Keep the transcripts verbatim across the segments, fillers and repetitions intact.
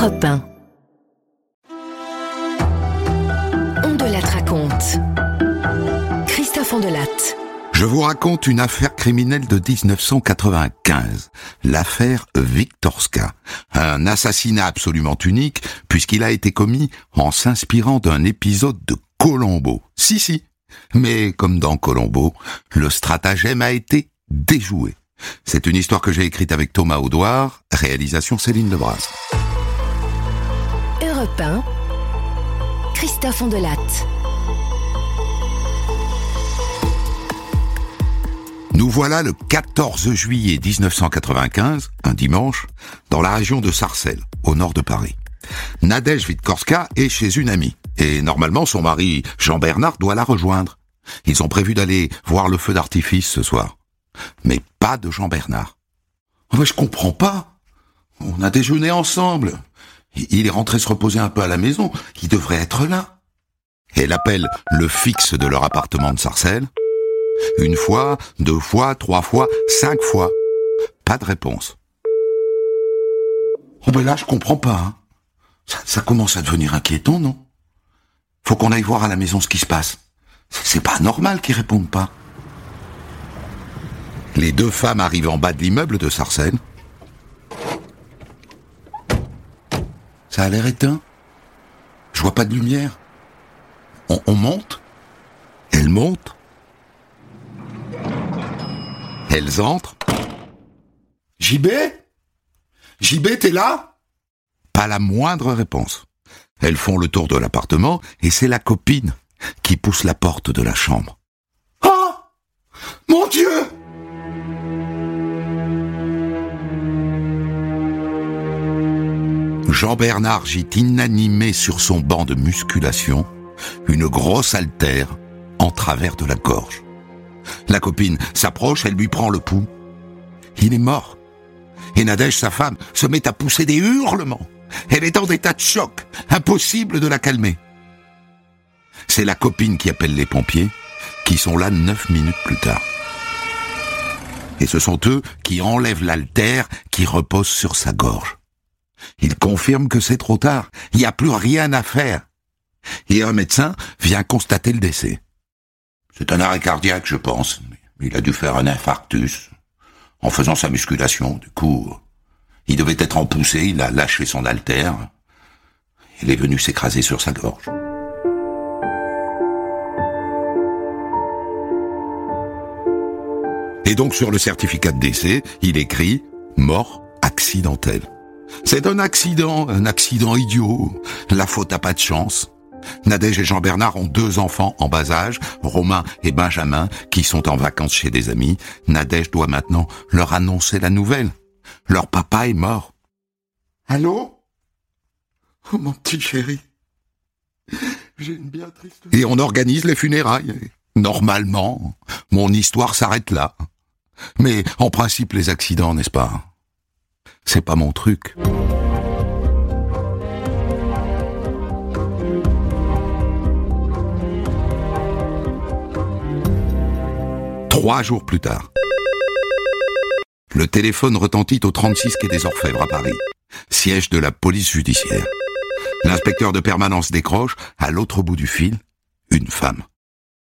Europe un. On de Latte raconte. Christophe Ondelatte. Je vous raconte une affaire criminelle de dix-neuf cent quatre-vingt-quinze, l'affaire Viktorska. Un assassinat absolument unique, puisqu'il a été commis en s'inspirant d'un épisode de Columbo. Si, si. Mais comme dans Columbo, le stratagème a été déjoué. C'est une histoire que j'ai écrite avec Thomas Audouard, réalisation Céline Lebras. Europe un, Christophe Ondelatte. Nous voilà le quatorze juillet dix-neuf cent quatre-vingt-quinze, un dimanche, dans la région de Sarcelles, au nord de Paris. Nadège Viktorska est chez une amie, et normalement son mari Jean-Bernard doit la rejoindre. Ils ont prévu d'aller voir le feu d'artifice ce soir. Mais pas de Jean-Bernard. Oh, mais je comprends pas. On a déjeuné ensemble. Il est rentré se reposer un peu à la maison. Il devrait être là. Elle appelle le fixe de leur appartement de Sarcelles. Une fois, deux fois, trois fois, cinq fois. Pas de réponse. Oh ben là, je comprends pas. Hein. Ça, ça commence à devenir inquiétant, non? Faut qu'on aille voir à la maison ce qui se passe. C'est pas normal qu'ils répondent pas. Les deux femmes arrivent en bas de l'immeuble de Sarcelles. Ça a l'air éteint. Je vois pas de lumière. On, on monte. Elles montent. Elles entrent. J B ? J B, t'es là ? Pas la moindre réponse. Elles font le tour de l'appartement et c'est la copine qui pousse la porte de la chambre. Oh ! Mon Dieu ! Jean-Bernard gît inanimé sur son banc de musculation, une grosse haltère en travers de la gorge. La copine s'approche, elle lui prend le pouls. Il est mort. Et Nadège, sa femme, se met à pousser des hurlements. Elle est en état de choc, impossible de la calmer. C'est la copine qui appelle les pompiers, qui sont là neuf minutes plus tard. Et ce sont eux qui enlèvent l'haltère qui repose sur sa gorge. Ils confirment que c'est trop tard, il n'y a plus rien à faire. Et un médecin vient constater le décès. C'est un arrêt cardiaque, je pense. Il a dû faire un infarctus. En faisant sa musculation, du coup, il devait être en poussée, il a lâché son haltère. Il est venu s'écraser sur sa gorge. Et donc sur le certificat de décès, il écrit « mort accidentelle ». C'est un accident, un accident idiot. La faute a pas de chance. Nadège et Jean-Bernard ont deux enfants en bas âge, Romain et Benjamin, qui sont en vacances chez des amis. Nadège doit maintenant leur annoncer la nouvelle. Leur papa est mort. Allô ? Oh mon petit chéri. J'ai une bien triste... Et on organise les funérailles. Normalement, mon histoire s'arrête là. Mais en principe, les accidents, n'est-ce pas ? C'est pas mon truc. Trois jours plus tard, le téléphone retentit au trente-six quai des Orfèvres à Paris, siège de la police judiciaire. L'inspecteur de permanence décroche, à l'autre bout du fil, une femme. Allô ?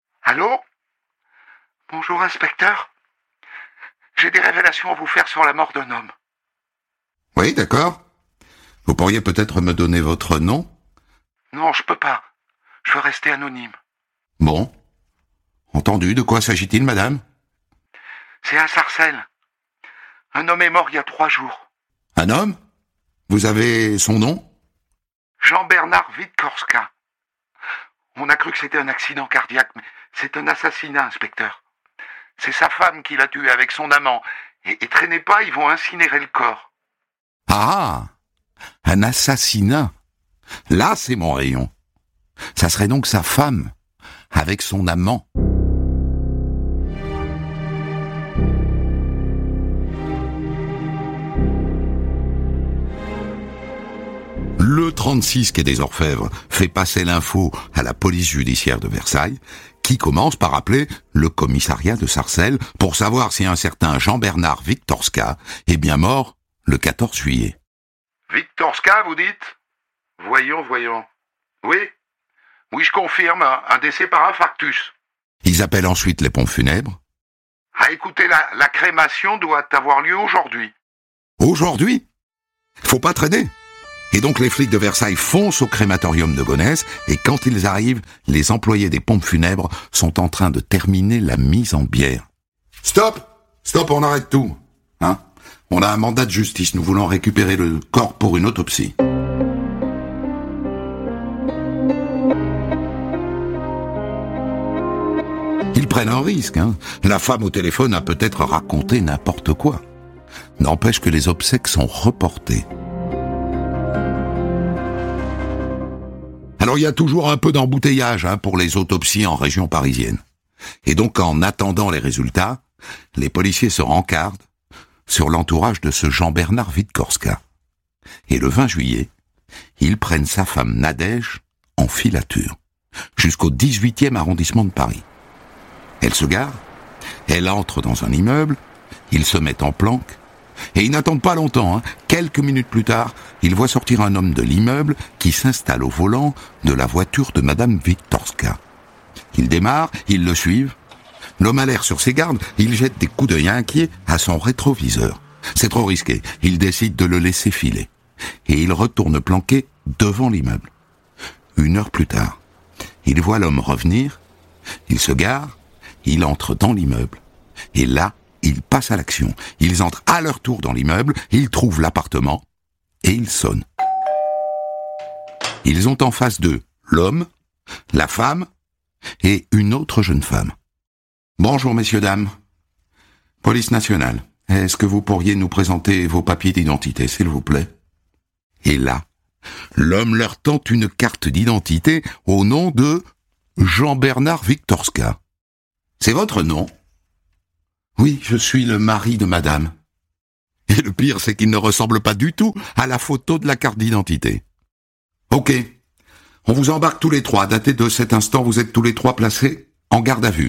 Bonjour, inspecteur. J'ai des révélations à vous faire sur la mort d'un homme. Oui, d'accord. Vous pourriez peut-être me donner votre nom ? Non, je peux pas. Je veux rester anonyme. Bon. Entendu, de quoi s'agit-il, madame ? C'est à Sarcelles. Un homme est mort il y a trois jours. Un homme ? Vous avez son nom ? Jean-Bernard Viktorska. On a cru que c'était un accident cardiaque, mais c'est un assassinat, inspecteur. C'est sa femme qui l'a tué avec son amant. Et, et traînez pas, ils vont incinérer le corps. Ah ! Un assassinat. Là, c'est mon rayon. Ça serait donc sa femme, avec son amant. Le trente-six quai des Orfèvres fait passer l'info à la police judiciaire de Versailles, qui commence par appeler le commissariat de Sarcelles pour savoir si un certain Jean-Bernard Viktorska est bien mort le quatorze juillet. Viktorska, vous dites? Voyons, voyons. Oui, oui, je confirme, un, un décès par infarctus. Ils appellent ensuite les pompes funèbres. Ah, écoutez, la, la crémation doit avoir lieu aujourd'hui. Aujourd'hui? Faut pas traîner. Et donc les flics de Versailles foncent au crématorium de Gonesse, et quand ils arrivent, les employés des pompes funèbres sont en train de terminer la mise en bière. Stop! Stop, on arrête tout. Hein? On a un mandat de justice, nous voulons récupérer le corps pour une autopsie. Ils prennent un risque, hein. La femme au téléphone a peut-être raconté n'importe quoi. N'empêche que les obsèques sont reportées. Alors il y a toujours un peu d'embouteillage hein, pour les autopsies en région parisienne. Et donc en attendant les résultats, les policiers se rencardent sur l'entourage de ce Jean-Bernard Vitkorska. Et le vingt juillet, ils prennent sa femme Nadège en filature, jusqu'au dix-huitième arrondissement de Paris. Elle se gare, elle entre dans un immeuble, ils se mettent en planque, et ils n'attendent pas longtemps. Hein. Quelques minutes plus tard, ils voient sortir un homme de l'immeuble qui s'installe au volant de la voiture de Madame Vitkorska. Ils démarrent, ils le suivent. L'homme a l'air sur ses gardes, il jette des coups d'œil inquiets à son rétroviseur. C'est trop risqué, il décide de le laisser filer. Et il retourne planquer devant l'immeuble. Une heure plus tard, il voit l'homme revenir, il se gare, il entre dans l'immeuble. Et là, ils passent à l'action. Ils entrent à leur tour dans l'immeuble, ils trouvent l'appartement et ils sonnent. Ils ont en face d'eux l'homme, la femme et une autre jeune femme. « Bonjour, messieurs, dames. Police nationale, est-ce que vous pourriez nous présenter vos papiers d'identité, s'il vous plaît ?» Et là, l'homme leur tend une carte d'identité au nom de Jean-Bernard Vitkorska. « C'est votre nom ?»« Oui, je suis le mari de madame. » Et le pire, c'est qu'il ne ressemble pas du tout à la photo de la carte d'identité. « Ok, on vous embarque tous les trois. Daté de cet instant, vous êtes tous les trois placés en garde à vue. »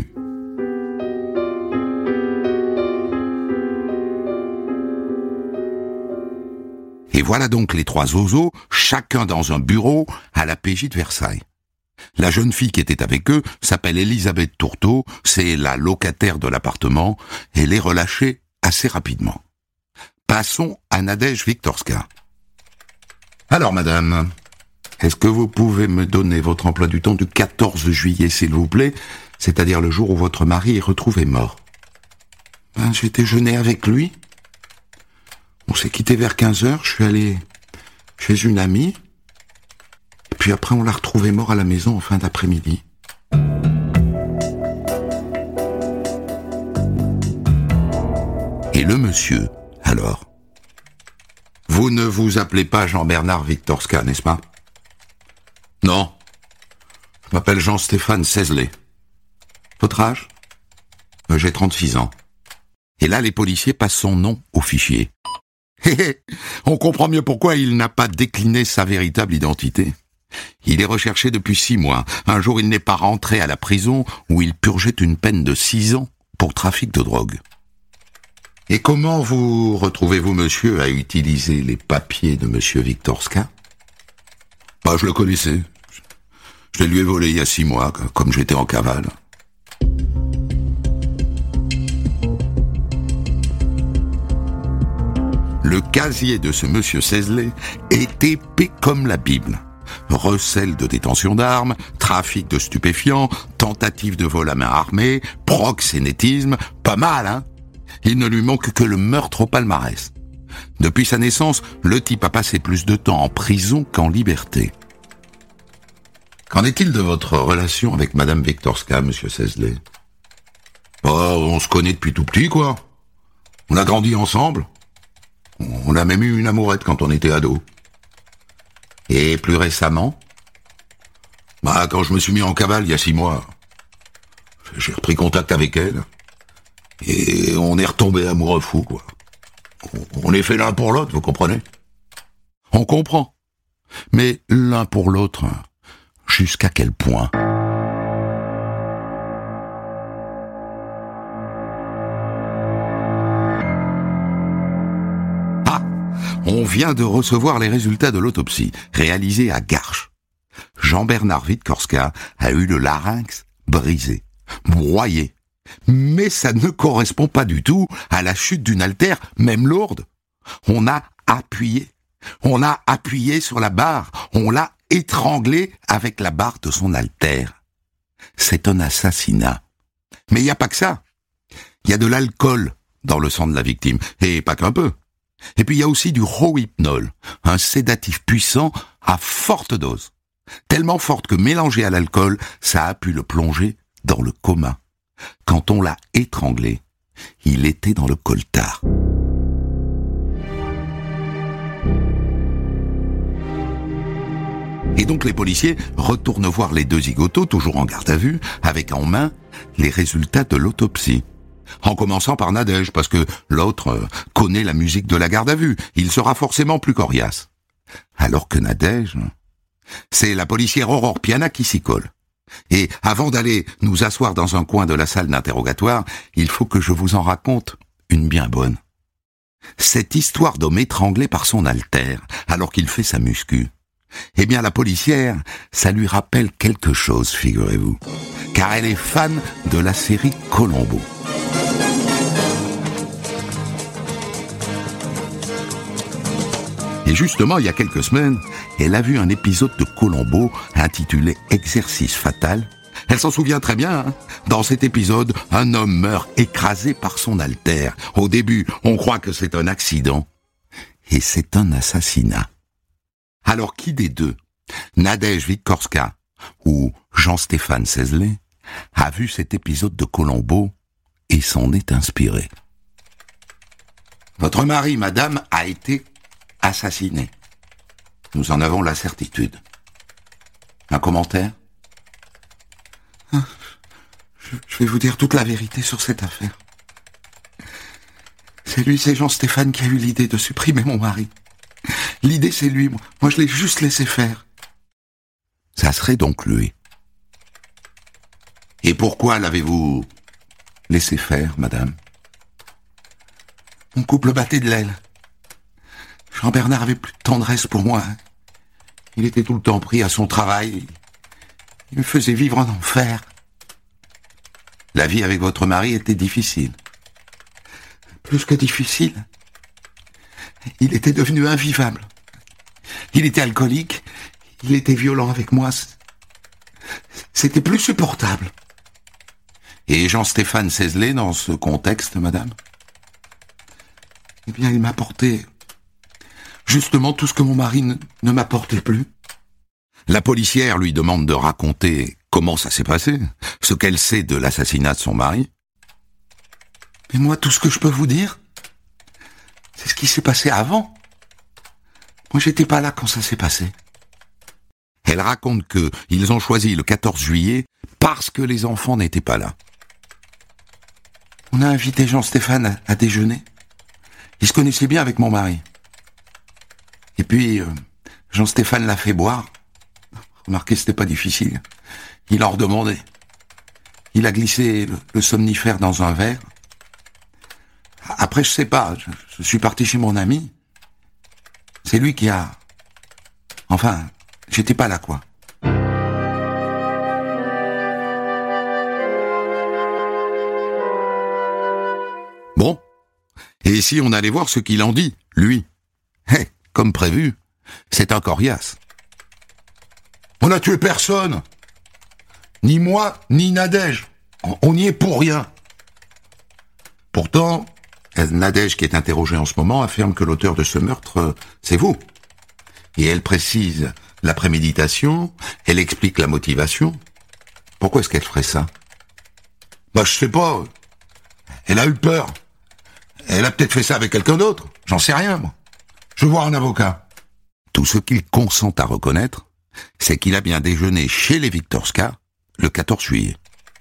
Et voilà donc les trois zozos, chacun dans un bureau à la P J de Versailles. La jeune fille qui était avec eux s'appelle Elisabeth Tourteau, c'est la locataire de l'appartement, elle est relâchée assez rapidement. Passons à Nadège Vitkorska. Alors madame, est-ce que vous pouvez me donner votre emploi du temps du quatorze juillet, s'il vous plaît, c'est-à-dire le jour où votre mari est retrouvé mort? Ben, j'ai déjeuné avec lui. On s'est quitté vers quinze heures, je suis allé chez une amie, et puis après on l'a retrouvé mort à la maison en fin d'après-midi. Et le monsieur, alors? Vous ne vous appelez pas Jean-Bernard Vitkorska, n'est-ce pas? Non. Je m'appelle Jean-Stéphane Sesley. Votre âge? euh, J'ai trente-six ans. Et là, les policiers passent son nom au fichier. On comprend mieux pourquoi il n'a pas décliné sa véritable identité. Il est recherché depuis six mois. Un jour, il n'est pas rentré à la prison où il purgeait une peine de six ans pour trafic de drogue. Et comment vous retrouvez-vous, monsieur, à utiliser les papiers de monsieur Vitkorska? Bah, je le connaissais. Je les lui ai volés il y a six mois, comme j'étais en cavale. Le casier de ce monsieur Sesley est épais comme la Bible. Recel de détention d'armes, trafic de stupéfiants, tentative de vol à main armée, proxénétisme, pas mal, hein? Il ne lui manque que le meurtre au palmarès. Depuis sa naissance, le type a passé plus de temps en prison qu'en liberté. Qu'en est-il de votre relation avec madame Vitkorska, monsieur Sesley? Oh, on se connaît depuis tout petit, quoi. On a grandi ensemble. On a même eu une amourette quand on était ado. Et plus récemment? Bah, quand je me suis mis en cavale il y a six mois, j'ai repris contact avec elle. Et on est retombé amoureux fou, quoi. On est fait l'un pour l'autre, vous comprenez? On comprend. Mais l'un pour l'autre, jusqu'à quel point? On On vient de recevoir les résultats de l'autopsie, réalisée à Garches. Jean-Bernard Witkorska a eu le larynx brisé, broyé. Mais ça ne correspond pas du tout à la chute d'une haltère, même lourde. On a appuyé. On a appuyé sur la barre. On l'a étranglé avec la barre de son haltère. C'est un assassinat. Mais il n'y a pas que ça. Il y a de l'alcool dans le sang de la victime, et pas qu'un peu. Et puis il y a aussi du rohypnol, un sédatif puissant à forte dose. Tellement forte que mélangé à l'alcool, ça a pu le plonger dans le coma. Quand on l'a étranglé, il était dans le coltard. Et donc les policiers retournent voir les deux zigotos, toujours en garde à vue, avec en main les résultats de l'autopsie. En commençant par Nadège, parce que l'autre euh, connaît la musique de la garde à vue. Il sera forcément plus coriace. Alors que Nadège, c'est la policière Aurore Piana qui s'y colle. Et avant d'aller nous asseoir dans un coin de la salle d'interrogatoire, il faut que je vous en raconte une bien bonne. Cette histoire d'homme étranglé par son haltère, alors qu'il fait sa muscu, eh bien la policière, ça lui rappelle quelque chose, figurez-vous. Car elle est fan de la série Colombo. Et justement, il y a quelques semaines, elle a vu un épisode de Colombo intitulé « Exercice fatal ». Elle s'en souvient très bien, hein. Dans cet épisode, un homme meurt écrasé par son haltère. Au début, on croit que c'est un accident. Et c'est un assassinat. Alors qui des deux, Nadège Witkorska ou Jean-Stéphane Sesley, a vu cet épisode de Colombo et s'en est inspiré? Votre mari, madame, a été assassiné. Nous en avons la certitude. Un commentaire? je, je vais vous dire toute la vérité sur cette affaire. C'est lui, c'est Jean-Stéphane qui a eu l'idée de supprimer mon mari. L'idée, c'est lui. Moi, moi je l'ai juste laissé faire. Ça serait donc lui. Et pourquoi l'avez-vous laissé faire, madame? Mon couple battait de l'aile. Jean-Bernard avait plus de tendresse pour moi. Il était tout le temps pris à son travail. Il me faisait vivre en enfer. La vie avec votre mari était difficile. Plus que difficile. Il était devenu invivable. Il était alcoolique. Il était violent avec moi. C'était plus supportable. Et Jean-Stéphane Sesley, dans ce contexte, madame? Eh bien, il m'apportait justement tout ce que mon mari ne, ne m'apportait plus. La policière lui demande de raconter comment ça s'est passé, ce qu'elle sait de l'assassinat de son mari. Mais moi, tout ce que je peux vous dire, c'est ce qui s'est passé avant. Moi, j'étais pas là quand ça s'est passé. Elle raconte que ils ont choisi le quatorze juillet parce que les enfants n'étaient pas là. On a invité Jean-Stéphane à, à déjeuner. Il se connaissait bien avec mon mari. Et puis, euh, Jean-Stéphane l'a fait boire. Remarquez, c'était pas difficile. Il en redemandait. Il a glissé le, le somnifère dans un verre. Après, je sais pas, je, je suis parti chez mon ami. C'est lui qui a... Enfin, j'étais pas là, quoi. Bon. Et si on allait voir ce qu'il en dit, lui? Eh, comme prévu, c'est un coriace. On n'a tué personne. Ni moi, ni Nadège. On n'y est pour rien. Pourtant, Nadège, qui est interrogée en ce moment, affirme que l'auteur de ce meurtre, c'est vous. Et elle précise la préméditation, elle explique la motivation. Pourquoi est-ce qu'elle ferait ça? Bah, je sais pas. Elle a eu peur. Elle a peut-être fait ça avec quelqu'un d'autre. J'en sais rien, moi. Je veux voir un avocat. Tout ce qu'il consent à reconnaître, c'est qu'il a bien déjeuné chez les Witkorska le quatorze juillet.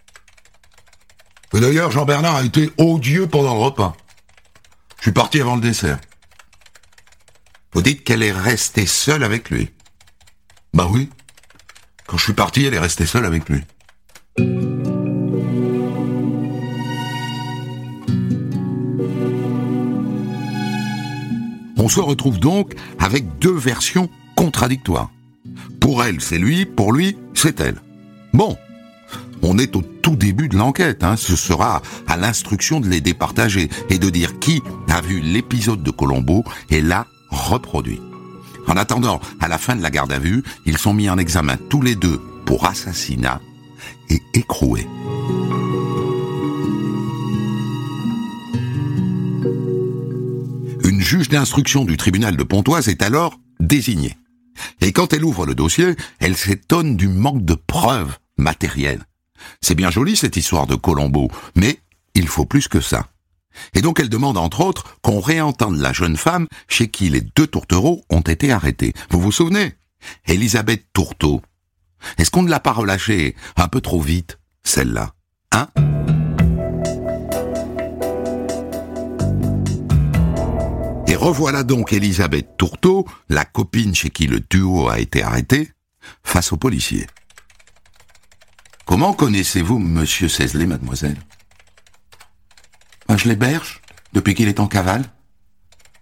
Et d'ailleurs, Jean-Bernard a été odieux pendant le repas. Je suis parti avant le dessert. Vous dites qu'elle est restée seule avec lui? Bah oui. Quand je suis parti, elle est restée seule avec lui. On se retrouve donc avec deux versions contradictoires. Pour elle, c'est lui, pour lui, c'est elle. Bon, on est au tout début de l'enquête, hein. Ce sera à l'instruction de les départager et de dire qui a vu l'épisode de Colombo et l'a reproduit. En attendant, à la fin de la garde à vue, ils sont mis en examen tous les deux pour assassinat et écroués. Une juge d'instruction du tribunal de Pontoise est alors désignée. Et quand elle ouvre le dossier, elle s'étonne du manque de preuves matérielles. C'est bien joli cette histoire de Colombo, mais il faut plus que ça. Et donc elle demande entre autres qu'on réentende la jeune femme chez qui les deux tourtereaux ont été arrêtés. Vous vous souvenez ? Elisabeth Tourteau. Est-ce qu'on ne l'a pas relâchée un peu trop vite, celle-là ? Hein ? Et revoilà donc Elisabeth Tourteau, la copine chez qui le duo a été arrêté, face aux policiers. « Comment connaissez-vous Monsieur Sesley, mademoiselle ?»« Ben, je l'héberge, depuis qu'il est en cavale. »« Gratuitement ?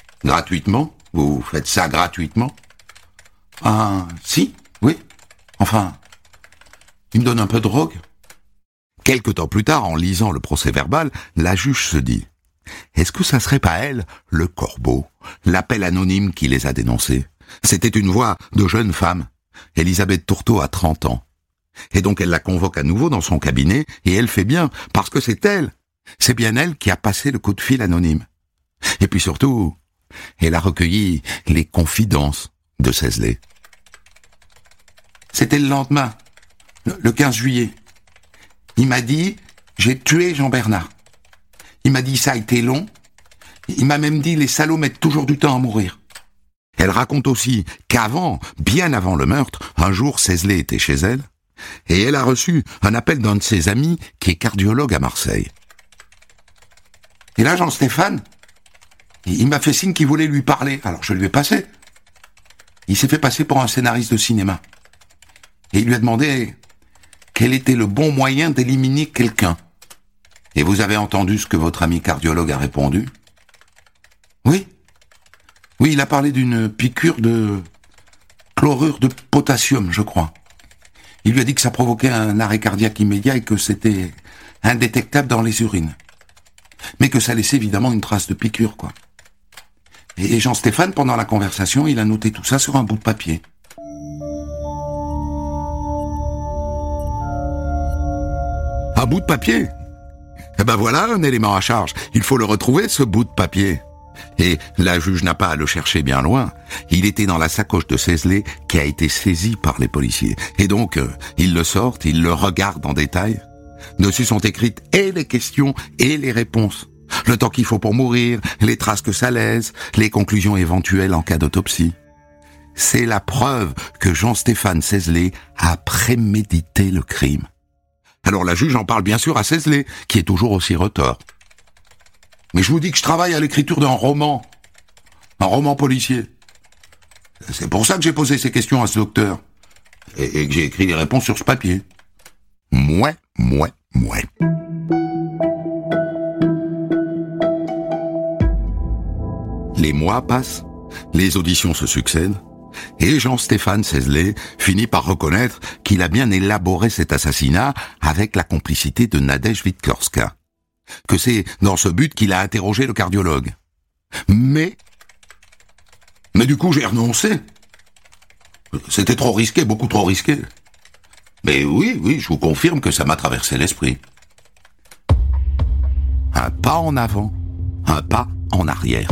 Vous faites ça gratuitement ?»« Ah, si, oui. Enfin, il me donne un peu de drogue. » Quelque temps plus tard, en lisant le procès-verbal, la juge se dit « Est-ce que ça serait pas elle, le corbeau, l'appel anonyme qui les a dénoncés ? C'était une voix de jeune femme. Elisabeth Tourteau a trente ans. Et donc elle la convoque à nouveau dans son cabinet, et elle fait bien, parce que c'est elle, c'est bien elle qui a passé le coup de fil anonyme. Et puis surtout, elle a recueilli les confidences de Sesley. C'était le lendemain, le quinze juillet. Il m'a dit, j'ai tué Jean-Bernard. Il m'a dit, ça a été long. Il m'a même dit, les salauds mettent toujours du temps à mourir. Elle raconte aussi qu'avant, bien avant le meurtre, un jour Sesley était chez elle, et elle a reçu un appel d'un de ses amis qui est cardiologue à Marseille. Et là, Jean-Stéphane, il m'a fait signe qu'il voulait lui parler, alors je lui ai passé. Il s'est fait passer pour un scénariste de cinéma. Et il lui a demandé quel était le bon moyen d'éliminer quelqu'un. Et vous avez entendu ce que votre ami cardiologue a répondu ? Oui. Oui, il a parlé d'une piqûre de chlorure de potassium, je crois. Il lui a dit que ça provoquait un arrêt cardiaque immédiat et que c'était indétectable dans les urines. Mais que ça laissait évidemment une trace de piqûre, quoi. Et Jean-Stéphane, pendant la conversation, il a noté tout ça sur un bout de papier. Un bout de papier ? Eh ben voilà un élément à charge. Il faut le retrouver, ce bout de papier. Et la juge n'a pas à le chercher bien loin. Il était dans la sacoche de Sesley qui a été saisie par les policiers. Et donc, euh, ils le sortent, ils le regardent en détail. Dessus sont écrites et les questions et les réponses. Le temps qu'il faut pour mourir, les traces que ça laisse, les conclusions éventuelles en cas d'autopsie. C'est la preuve que Jean-Stéphane Sesley a prémédité le crime. Alors la juge en parle bien sûr à Sesley, qui est toujours aussi retors. Mais je vous dis que je travaille à l'écriture d'un roman. Un roman policier. C'est pour ça que j'ai posé ces questions à ce docteur. Et, et que j'ai écrit les réponses sur ce papier. Mouais, mouais, mouais. Les mois passent, les auditions se succèdent, et Jean-Stéphane Sesley finit par reconnaître qu'il a bien élaboré cet assassinat avec la complicité de Nadège Witkorska. Que c'est dans ce but qu'il a interrogé le cardiologue. Mais... Mais du coup, j'ai renoncé. C'était trop risqué, beaucoup trop risqué. Mais oui, oui, je vous confirme que ça m'a traversé l'esprit. Un pas en avant, un pas en arrière.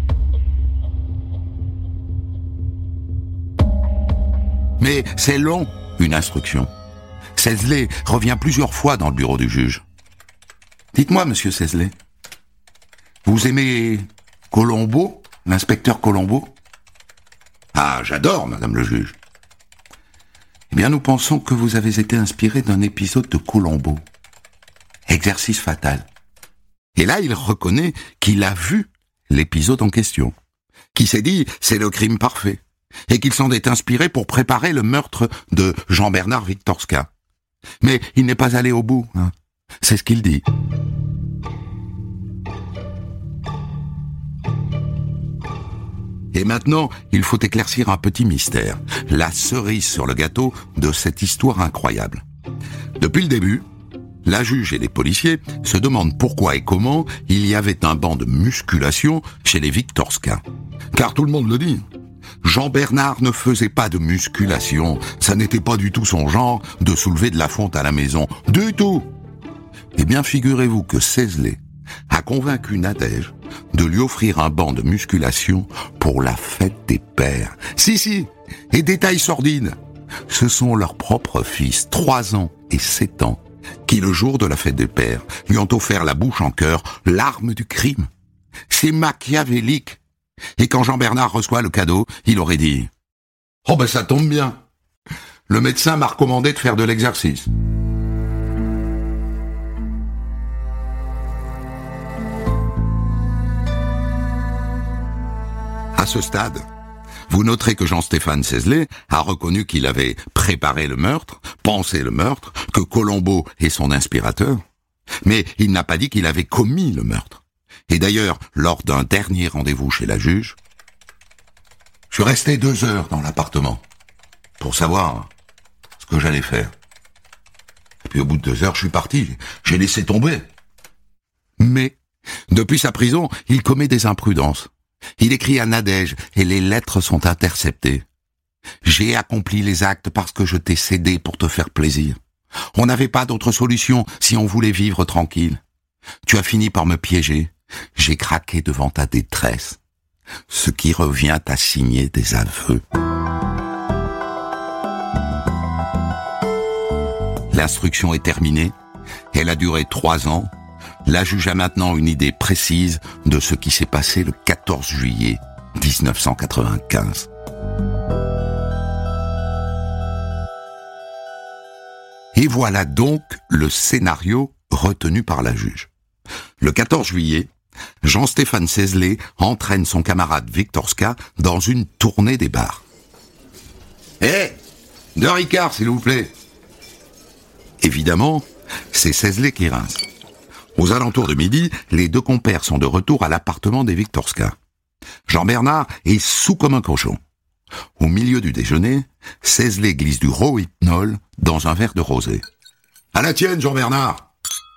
Mais c'est long, une instruction. Sesley revient plusieurs fois dans le bureau du juge. Dites-moi, monsieur Sesley, vous aimez Colombo, l'inspecteur Colombo ? Ah, j'adore, madame le juge. Eh bien, nous pensons que vous avez été inspiré d'un épisode de Colombo. Exercice fatal. Et là, il reconnaît qu'il a vu l'épisode en question. Qui s'est dit, c'est le crime parfait. Et qu'il s'en est inspiré pour préparer le meurtre de Jean-Bernard Witkorska. Mais il n'est pas allé au bout, hein. C'est ce qu'il dit. Et maintenant, il faut éclaircir un petit mystère, la cerise sur le gâteau de cette histoire incroyable. Depuis le début, la juge et les policiers se demandent pourquoi et comment il y avait un banc de musculation chez les Viktorska. Car tout le monde le dit, Jean-Bernard ne faisait pas de musculation, ça n'était pas du tout son genre de soulever de la fonte à la maison, du tout. Eh bien, figurez-vous que Széslé a convaincu Nadège de lui offrir un banc de musculation pour la fête des pères. Si, si, et détail sordide, ce sont leurs propres fils, trois ans et sept ans, qui le jour de la fête des pères lui ont offert la bouche en cœur, l'arme du crime. C'est machiavélique. Et quand Jean-Bernard reçoit le cadeau, il aurait dit « Oh ben ça tombe bien, le médecin m'a recommandé de faire de l'exercice. » À ce stade, vous noterez que Jean-Stéphane Széslé a reconnu qu'il avait préparé le meurtre, pensé le meurtre, que Colombo est son inspirateur, mais il n'a pas dit qu'il avait commis le meurtre. Et d'ailleurs, lors d'un dernier rendez-vous chez la juge, je suis resté deux heures dans l'appartement pour savoir ce que j'allais faire. Et puis au bout de deux heures, je suis parti, j'ai laissé tomber. Mais, depuis sa prison, il commet des imprudences. Il écrit à Nadège et les lettres sont interceptées. J'ai accompli les actes parce que je t'ai cédé pour te faire plaisir. On n'avait pas d'autre solution si on voulait vivre tranquille. Tu as fini par me piéger. J'ai craqué devant ta détresse. Ce qui revient à signer des aveux. L'instruction est terminée. Elle a duré trois ans. La juge a maintenant une idée précise de ce qui s'est passé le quatorze juillet dix-neuf cent quatre-vingt-quinze. Et voilà donc le scénario retenu par la juge. Le quatorze juillet, Jean-Stéphane Széslé entraîne son camarade Viktorska dans une tournée des bars. « Hé, deux Ricard, s'il vous plaît !» Évidemment, c'est Széslé qui rince. Aux alentours de midi, les deux compères sont de retour à l'appartement des Viktorska. Jean-Bernard est sous comme un cochon. Au milieu du déjeuner, Széslé glisse du Rohypnol dans un verre de rosé. « À la tienne, Jean-Bernard !»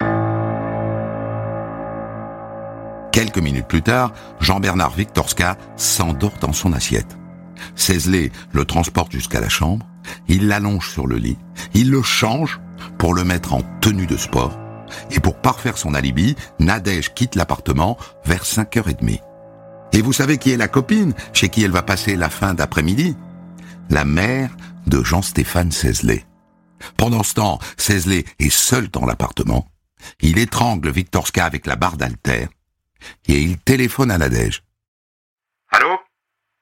Quelques minutes plus tard, Jean-Bernard Viktorska s'endort dans son assiette. Széslé le transporte jusqu'à la chambre, il l'allonge sur le lit, il le change pour le mettre en tenue de sport, et pour parfaire son alibi, Nadège quitte l'appartement vers cinq heures trente. Et vous savez qui est la copine chez qui elle va passer la fin d'après-midi ? La mère de Jean-Stéphane Széslé. Pendant ce temps, Széslé est seul dans l'appartement. Il étrangle Viktorska avec la barre d'haltère et il téléphone à Nadège. « Allô ? Nadège ?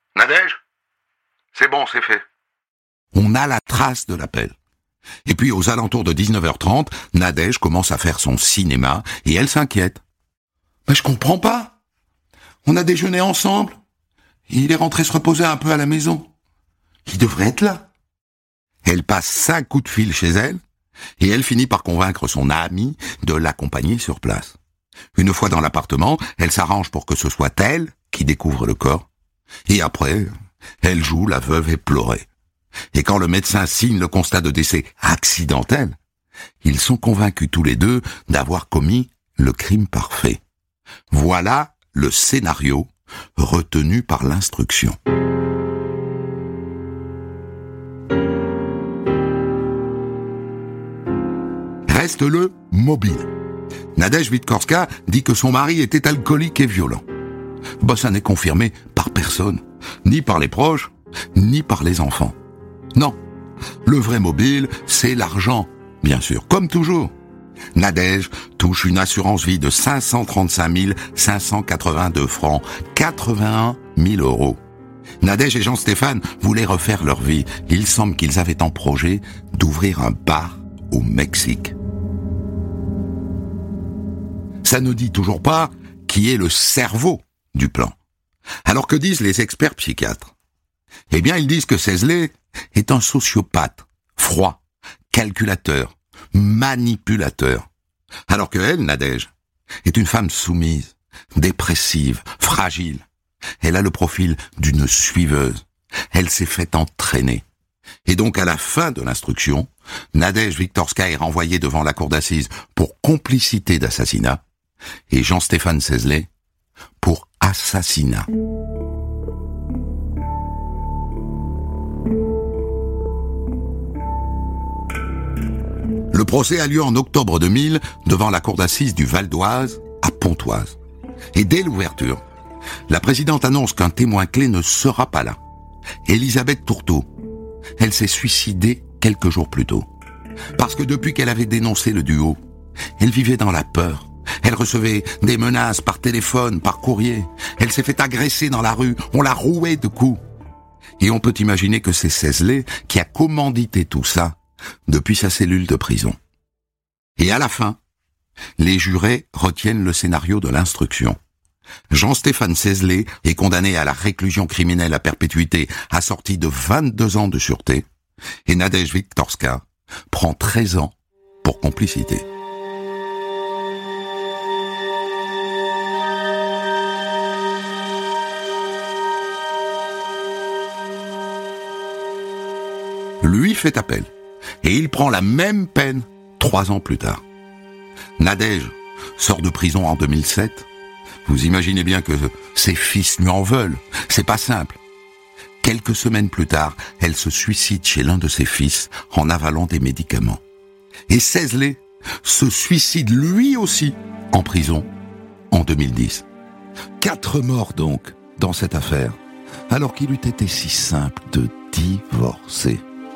C'est bon, c'est fait. » On a la trace de l'appel. Et puis, aux alentours de dix-neuf heures trente, Nadège commence à faire son cinéma et elle s'inquiète. « Mais je comprends pas. On a déjeuné ensemble. Il est rentré se reposer un peu à la maison. Il devrait être là. » Elle passe cinq coups de fil chez elle et elle finit par convaincre son amie de l'accompagner sur place. Une fois dans l'appartement, elle s'arrange pour que ce soit elle qui découvre le corps. Et après, elle joue la veuve éplorée. Et quand le médecin signe le constat de décès accidentel, ils sont convaincus tous les deux d'avoir commis le crime parfait. Voilà le scénario retenu par l'instruction. Reste le mobile. Nadège Viktorska dit que son mari était alcoolique et violent. Bah, ça n'est confirmé par personne, ni par les proches, ni par les enfants. Non, le vrai mobile, c'est l'argent, bien sûr, comme toujours. Nadège touche une assurance vie de cinq cent trente-cinq mille cinq cent quatre-vingt-deux francs, quatre-vingt-un mille euros. Nadège et Jean-Stéphane voulaient refaire leur vie. Il semble qu'ils avaient en projet d'ouvrir un bar au Mexique. Ça ne dit toujours pas qui est le cerveau du plan. Alors que disent les experts psychiatres ? Eh bien, ils disent que Széslé est un sociopathe, froid, calculateur, manipulateur. Alors que elle, Nadège, est une femme soumise, dépressive, fragile. Elle a le profil d'une suiveuse. Elle s'est fait entraîner. Et donc, à la fin de l'instruction, Nadège Viktorska est renvoyée devant la cour d'assises pour complicité d'assassinat et Jean-Stéphane Sesley pour assassinat. Le procès a lieu en octobre deux mille devant la cour d'assises du Val d'Oise à Pontoise. Et dès l'ouverture, la présidente annonce qu'un témoin clé ne sera pas là. Elisabeth Tourteau. Elle s'est suicidée quelques jours plus tôt. Parce que depuis qu'elle avait dénoncé le duo, elle vivait dans la peur. Elle recevait des menaces par téléphone, par courrier. Elle s'est fait agresser dans la rue. On la rouait de coups. Et on peut imaginer que c'est Sesley qui a commandité tout ça depuis sa cellule de prison. Et à la fin, les jurés retiennent le scénario de l'instruction. Jean-Stéphane Sesley est condamné à la réclusion criminelle à perpétuité assortie de vingt-deux ans de sûreté et Nadège Viktorska prend treize ans pour complicité. Lui fait appel et il prend la même peine trois ans plus tard. Nadège sort de prison en deux mille sept. Vous imaginez bien que ses fils lui en veulent. C'est pas simple. Quelques semaines plus tard, elle se suicide chez l'un de ses fils en avalant des médicaments. Et Sesley se suicide lui aussi en prison en deux mille dix. Quatre morts donc dans cette affaire, alors qu'il eût été si simple de divorcer.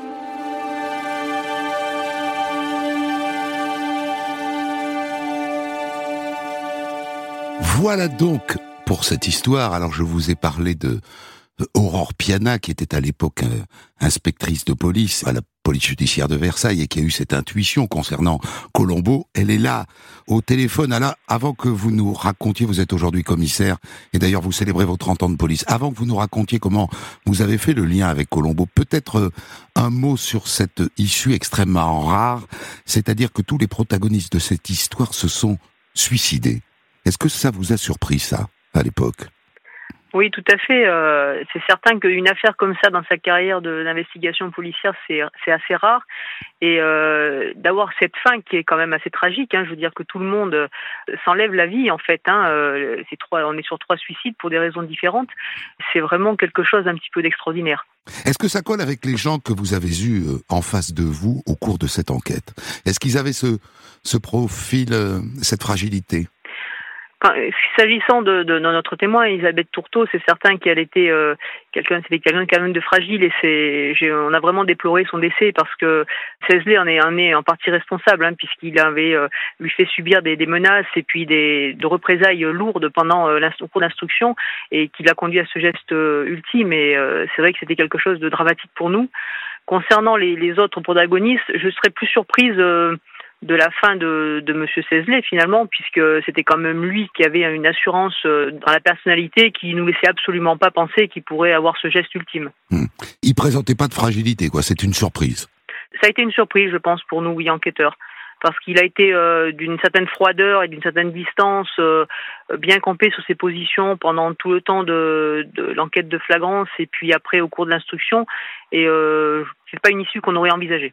Voilà donc pour cette histoire. Alors je vous ai parlé de Aurore Piana, qui était à l'époque euh, inspectrice de police à la police judiciaire de Versailles et qui a eu cette intuition concernant Colombo. Elle est là, au téléphone. Alors, avant que vous nous racontiez, vous êtes aujourd'hui commissaire, et d'ailleurs vous célébrez vos trente ans de police, avant que vous nous racontiez comment vous avez fait le lien avec Colombo, peut-être euh, un mot sur cette issue extrêmement rare, c'est-à-dire que tous les protagonistes de cette histoire se sont suicidés. Est-ce que ça vous a surpris, ça, à l'époque ? Oui, tout à fait. Euh, c'est certain qu'une affaire comme ça dans sa carrière de, d'investigation policière, c'est, c'est assez rare. Et euh, d'avoir cette fin qui est quand même assez tragique, hein, je veux dire que tout le monde euh, s'enlève la vie en fait. Hein, euh, c'est trois, on est sur trois suicides pour des raisons différentes. C'est vraiment quelque chose d'un petit peu d'extraordinaire. Est-ce que ça colle avec les gens que vous avez eus euh, en face de vous au cours de cette enquête ? Est-ce qu'ils avaient ce, ce profil, euh, cette fragilité ? Quand, s'agissant de, de, de notre témoin, Elisabeth Tourteau, c'est certain qu'elle était euh, quelqu'un, c'était quelqu'un quand même de fragile et c'est, j'ai, on a vraiment déploré son décès parce que Sesley en est, en est en partie responsable, hein, puisqu'il avait euh, lui fait subir des, des menaces et puis des de représailles lourdes pendant euh, au cours d'instruction et qui l'a conduit à ce geste euh, ultime. Et euh, c'est vrai que c'était quelque chose de dramatique pour nous. Concernant les, les autres protagonistes, je serais plus surprise. Euh, de la fin de, de Monsieur Sesley finalement, puisque c'était quand même lui qui avait une assurance dans la personnalité qui nous laissait absolument pas penser qu'il pourrait avoir ce geste ultime. Hum. Il présentait pas de fragilité, quoi. C'est une surprise. Ça a été une surprise, je pense, pour nous, oui, enquêteurs, parce qu'il a été euh, d'une certaine froideur et d'une certaine distance, euh, bien campé sur ses positions pendant tout le temps de, de l'enquête de flagrance et puis après au cours de l'instruction, et euh, c'est pas une issue qu'on aurait envisagée.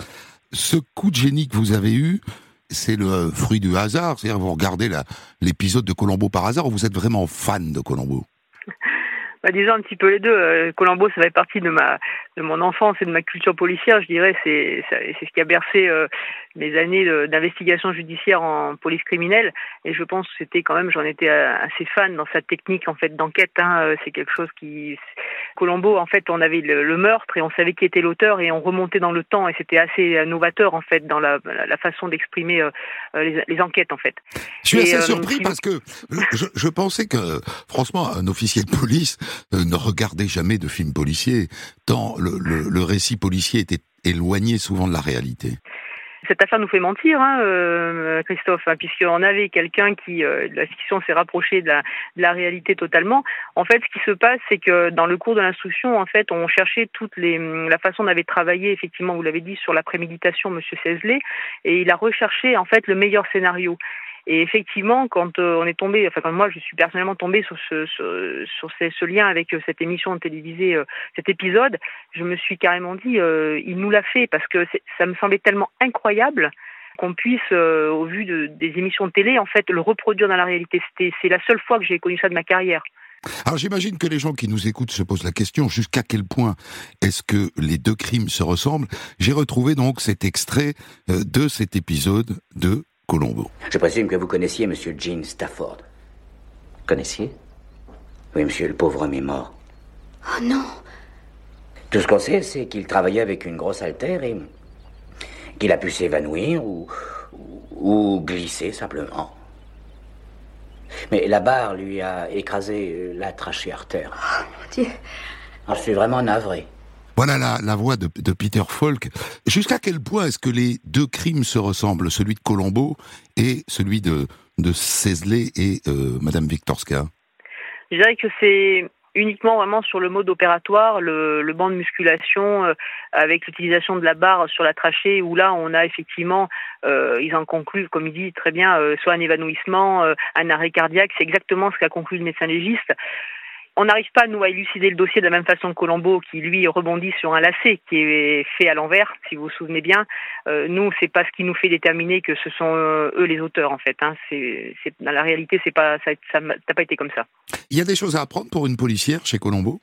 Ce coup de génie que vous avez eu, c'est le fruit du hasard. C'est-à-dire, vous regardez la, l'épisode de Colombo par hasard ou vous êtes vraiment fan de Colombo ? Bah, disons un petit peu les deux. Euh, Colombo, ça fait partie de ma, de mon enfance et de ma culture policière, je dirais. C'est, c'est, c'est ce qui a bercé euh, mes années de, d'investigation judiciaire en police criminelle. Et je pense que c'était quand même, j'en étais assez fan dans sa technique en fait d'enquête. Hein. C'est quelque chose qui, Colombo, en fait, on avait le, le meurtre et on savait qui était l'auteur et on remontait dans le temps et c'était assez novateur en fait dans la, la façon d'exprimer euh, les, les enquêtes en fait. Je suis et, assez euh, surpris si parce que je, je pensais que, franchement, un officier de police euh, ne regardait jamais de films policiers, tant le, le, le récit policier était éloigné souvent de la réalité. Cette affaire nous fait mentir, hein, euh, Christophe, hein, puisqu'on avait quelqu'un qui, euh, la fiction s'est rapprochée de la, de la réalité totalement. En fait, ce qui se passe, c'est que dans le cours de l'instruction, en fait, on cherchait toutes les, la façon dont avait travaillé, effectivement, vous l'avez dit, sur la préméditation, Monsieur Sesley, et il a recherché, en fait, le meilleur scénario. Et effectivement, quand euh, on est tombé, enfin quand moi je suis personnellement tombée sur ce sur, sur ce, ce lien avec euh, cette émission télévisée, euh, cet épisode, je me suis carrément dit, euh, il nous l'a fait, parce que c'est, ça me semblait tellement incroyable qu'on puisse, euh, au vu de, des émissions de télé, en fait, le reproduire dans la réalité. C'était, c'est la seule fois que j'ai connu ça de ma carrière. Alors j'imagine que les gens qui nous écoutent se posent la question, jusqu'à quel point est-ce que les deux crimes se ressemblent? J'ai retrouvé donc cet extrait euh, de cet épisode de Colombo. Je présume que vous connaissiez Monsieur Gene Stafford. Connaissiez? Oui, monsieur, le pauvre homme est mort. Oh non! Tout ce qu'on sait, c'est qu'il travaillait avec une grosse haltère et qu'il a pu s'évanouir ou, ou, ou glisser simplement. Mais la barre lui a écrasé la trachée artère. Oh mon Dieu! Alors, je suis vraiment navré. Voilà la, la voix de, de Peter Falk. Jusqu'à quel point est-ce que les deux crimes se ressemblent, celui de Colombo et celui de, de Sesley et euh, Madame Wiktorska? Je dirais que c'est uniquement vraiment sur le mode opératoire, le, le banc de musculation euh, avec l'utilisation de la barre sur la trachée, où là on a effectivement, euh, ils en concluent, comme il dit très bien, euh, soit un évanouissement, euh, un arrêt cardiaque. C'est exactement ce qu'a conclu le médecin légiste. On n'arrive pas, nous, à élucider le dossier de la même façon que Colombo, qui, lui, rebondit sur un lacet qui est fait à l'envers, si vous vous souvenez bien. Euh, nous, c'est pas ce qui nous fait déterminer que ce sont euh, eux les auteurs, en fait. Hein. C'est, c'est, dans la réalité, c'est pas, ça n'a pas été comme ça. Il y a des choses à apprendre pour une policière chez Colombo?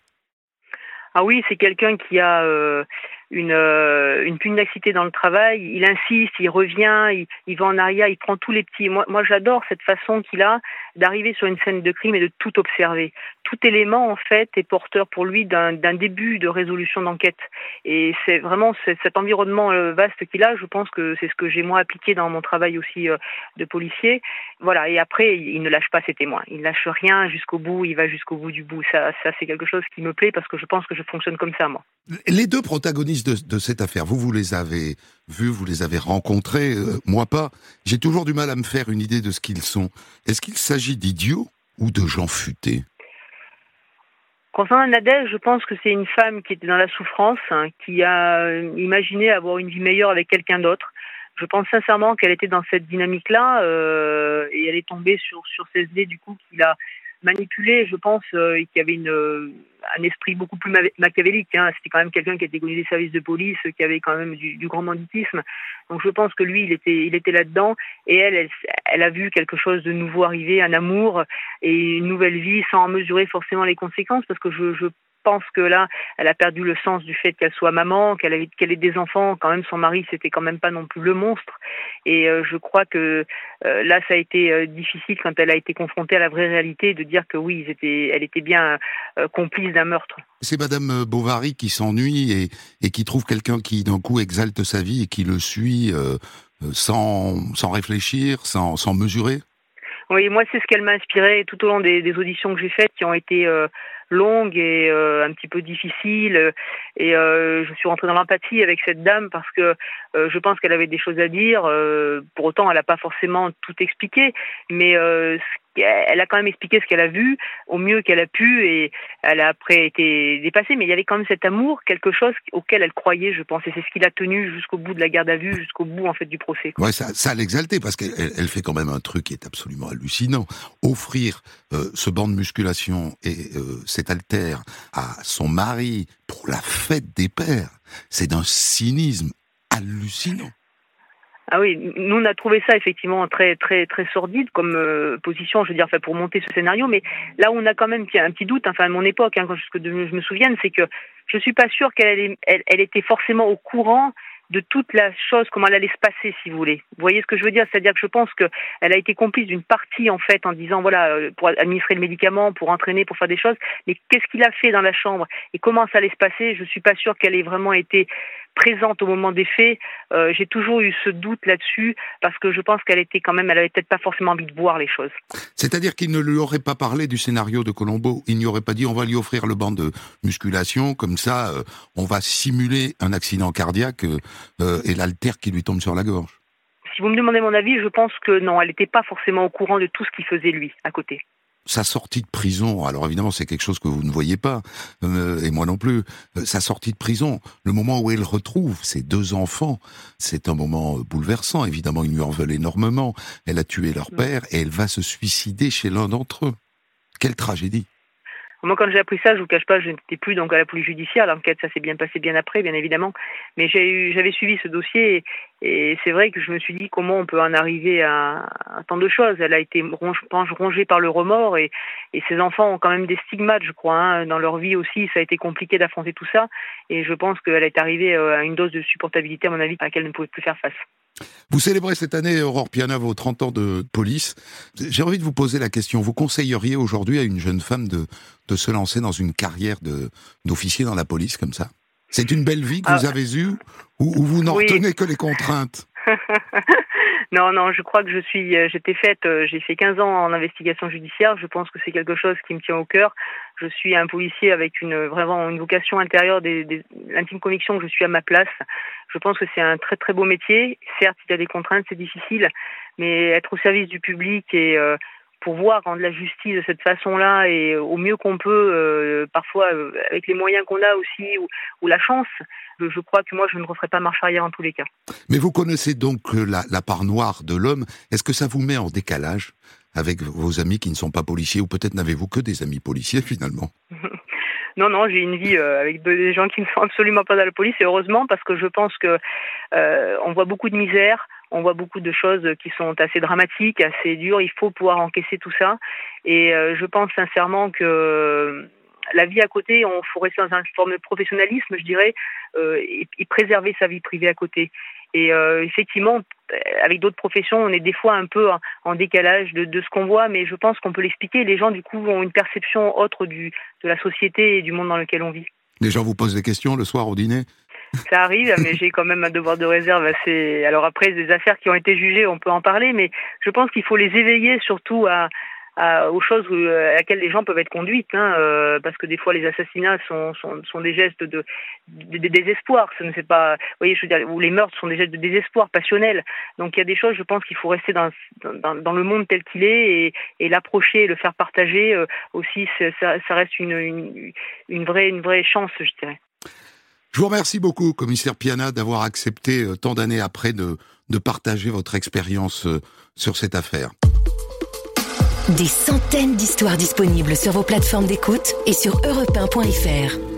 Ah oui, c'est quelqu'un qui a euh, une, euh, une pugnacité dans le travail. Il insiste, il revient, il, il va en arrière, il prend tous les petits. Moi, moi, j'adore cette façon qu'il a d'arriver sur une scène de crime et de tout observer. Tout élément, en fait, est porteur pour lui d'un, d'un début de résolution d'enquête. Et c'est vraiment c'est, cet environnement euh, vaste qu'il a. Je pense que c'est ce que j'ai moi appliqué dans mon travail aussi euh, de policier. Voilà. Et après, il ne lâche pas ses témoins. Il ne lâche rien jusqu'au bout. Il va jusqu'au bout du bout. Ça, ça, c'est quelque chose qui me plaît parce que je pense que je fonctionne comme ça, moi. Les deux protagonistes de, de cette affaire, vous, vous les avez vus, vous les avez rencontrés, euh, moi pas. J'ai toujours du mal à me faire une idée de ce qu'ils sont. Est-ce qu'il s'agit d'idiots ou de gens futés? Concernant Nadège, je pense que c'est une femme qui était dans la souffrance, hein, qui a imaginé avoir une vie meilleure avec quelqu'un d'autre. Je pense sincèrement qu'elle était dans cette dynamique-là euh, et elle est tombée sur, sur Sesley, du coup, qui l'a manipulé, je pense, euh, et qui avait une, euh, un esprit beaucoup plus ma- machiavélique. Hein. C'était quand même quelqu'un qui était connu des services de police, qui avait quand même du, du grand banditisme. Donc je pense que lui, il était, il était là-dedans. Et elle, elle, elle a vu quelque chose de nouveau arriver, un amour et une nouvelle vie, sans en mesurer forcément les conséquences, parce que je, je pense que là, elle a perdu le sens du fait qu'elle soit maman, qu'elle, avait, qu'elle ait des enfants. Quand même, son mari, c'était quand même pas non plus le monstre. Et euh, je crois que euh, là, ça a été euh, difficile quand elle a été confrontée à la vraie réalité, de dire que oui, ils étaient, elle était bien euh, complice d'un meurtre. C'est Madame Bovary qui s'ennuie et, et qui trouve quelqu'un qui, d'un coup, exalte sa vie et qui le suit euh, sans, sans réfléchir, sans, sans mesurer. Oui, moi, c'est ce qu'elle m'a inspiré tout au long des, des auditions que j'ai faites, qui ont été euh, longues et euh, un petit peu difficiles. Et euh, je suis rentrée dans l'empathie avec cette dame parce que euh, je pense qu'elle avait des choses à dire. Euh, pour autant, elle n'a pas forcément tout expliqué, mais euh, elle a quand même expliqué ce qu'elle a vu au mieux qu'elle a pu et elle a après été dépassée. Mais il y avait quand même cet amour, quelque chose auquel elle croyait, je pense. Et c'est ce qui l'a tenue jusqu'au bout de la garde à vue, jusqu'au bout en fait du procès. Ouais, ça, ça l'exaltait parce qu'elle elle fait quand même un truc qui est absolument hallucinant. Offrir euh, ce banc de musculation et euh, cet haltère à son mari pour la fête des pères, c'est d'un cynisme hallucinant. Ah oui, nous on a trouvé ça effectivement très très très sordide comme euh, position, je veux dire, enfin, pour monter ce scénario. Mais là où on a quand même un petit doute, enfin à mon époque, hein, quand je, que je me souvienne, c'est que je suis pas sûre qu'elle elle, elle était forcément au courant de toute la chose, comment elle allait se passer, si vous voulez. Vous voyez ce que je veux dire? C'est-à-dire que je pense qu'elle a été complice d'une partie, en fait, en disant, voilà, pour administrer le médicament, pour entraîner, pour faire des choses, mais qu'est-ce qu'il a fait dans la chambre et comment ça allait se passer? Je suis pas sûre qu'elle ait vraiment été présente au moment des faits. Euh, j'ai toujours eu ce doute là-dessus parce que je pense qu'elle était quand même, elle avait peut-être pas forcément envie de voir les choses. C'est-à-dire qu'il ne lui aurait pas parlé du scénario de Colombo. Il n'y aurait pas dit on va lui offrir le banc de musculation, comme ça euh, on va simuler un accident cardiaque euh, et l'haltère qui lui tombe sur la gorge. Si vous me demandez mon avis, je pense que non, elle n'était pas forcément au courant de tout ce qu'il faisait lui à côté. sa sortie de prison, alors évidemment c'est quelque chose que vous ne voyez pas, euh, et moi non plus, euh, sa sortie de prison, le moment où elle retrouve ses deux enfants, c'est un moment bouleversant, évidemment ils lui en veulent énormément, elle a tué leur père et elle va se suicider chez l'un d'entre eux. Quelle tragédie! Moi, quand j'ai appris ça, je vous cache pas, je n'étais plus donc à la police judiciaire. L'enquête, ça s'est bien passé bien après, bien évidemment. Mais j'ai eu, j'avais suivi ce dossier et, et c'est vrai que je me suis dit comment on peut en arriver à, à tant de choses. Elle a été ronge, rongée par le remords et, et ses enfants ont quand même des stigmates, je crois, hein. Dans leur vie aussi, ça a été compliqué d'affronter tout ça. Et je pense qu'elle est arrivée à une dose de supportabilité, à mon avis, à laquelle elle ne pouvait plus faire face. Vous célébrez cette année, Aurore Piana, vos trente ans de police. J'ai envie de vous poser la question. Vous conseilleriez aujourd'hui à une jeune femme de, de se lancer dans une carrière de, d'officier dans la police comme ça? C'est une belle vie que ah. vous avez eue ou, ou vous n'en oui. retenez que les contraintes? Non, non, je crois que je suis, j'étais faite, j'ai fait quinze ans en investigation judiciaire. Je pense que c'est quelque chose qui me tient au cœur. Je suis un policier avec une vraiment une vocation intérieure, des, des, l'intime conviction que je suis à ma place. Je pense que c'est un très très beau métier. Certes, il y a des contraintes, c'est difficile, mais être au service du public et euh, pouvoir rendre la justice de cette façon-là et au mieux qu'on peut, euh, parfois euh, avec les moyens qu'on a aussi ou, ou la chance, je, je crois que moi je ne referai pas marche arrière en tous les cas. Mais vous connaissez donc la, la part noire de l'homme. Est-ce que ça vous met en décalage avec vos amis qui ne sont pas policiers ou peut-être n'avez-vous que des amis policiers finalement? Non, non, j'ai une vie euh, avec des gens qui ne sont absolument pas dans la police et heureusement parce que je pense que euh, on voit beaucoup de misère. On voit beaucoup de choses qui sont assez dramatiques, assez dures. Il faut pouvoir encaisser tout ça. Et euh, je pense sincèrement que la vie à côté, on faut rester dans une forme de professionnalisme, je dirais, euh, et, et préserver sa vie privée à côté. Et euh, effectivement, avec d'autres professions, on est des fois un peu en, en décalage de, de ce qu'on voit, mais je pense qu'on peut l'expliquer. Les gens, du coup, ont une perception autre du, de la société et du monde dans lequel on vit. Les gens vous posent des questions le soir au dîner? Ça arrive, mais j'ai quand même un devoir de réserve assez... Alors après, des affaires qui ont été jugées, on peut en parler, mais je pense qu'il faut les éveiller surtout à, à, aux choses à laquelle les gens peuvent être conduites, hein, euh, parce que des fois, les assassinats sont, sont, sont des gestes de, de, de désespoir. Ce ne fait pas... Vous voyez, je veux dire, ou les meurtres sont des gestes de désespoir passionnel. Donc il y a des choses, je pense qu'il faut rester dans, dans, dans le monde tel qu'il est et, et l'approcher, le faire partager euh, aussi, ça, ça reste une, une, une, vraie, une vraie chance, je dirais. Je vous remercie beaucoup, commissaire Piana, d'avoir accepté, euh, tant d'années après, de, de partager votre expérience euh, sur cette affaire. Des centaines d'histoires disponibles sur vos plateformes d'écoute et sur europe un point f r.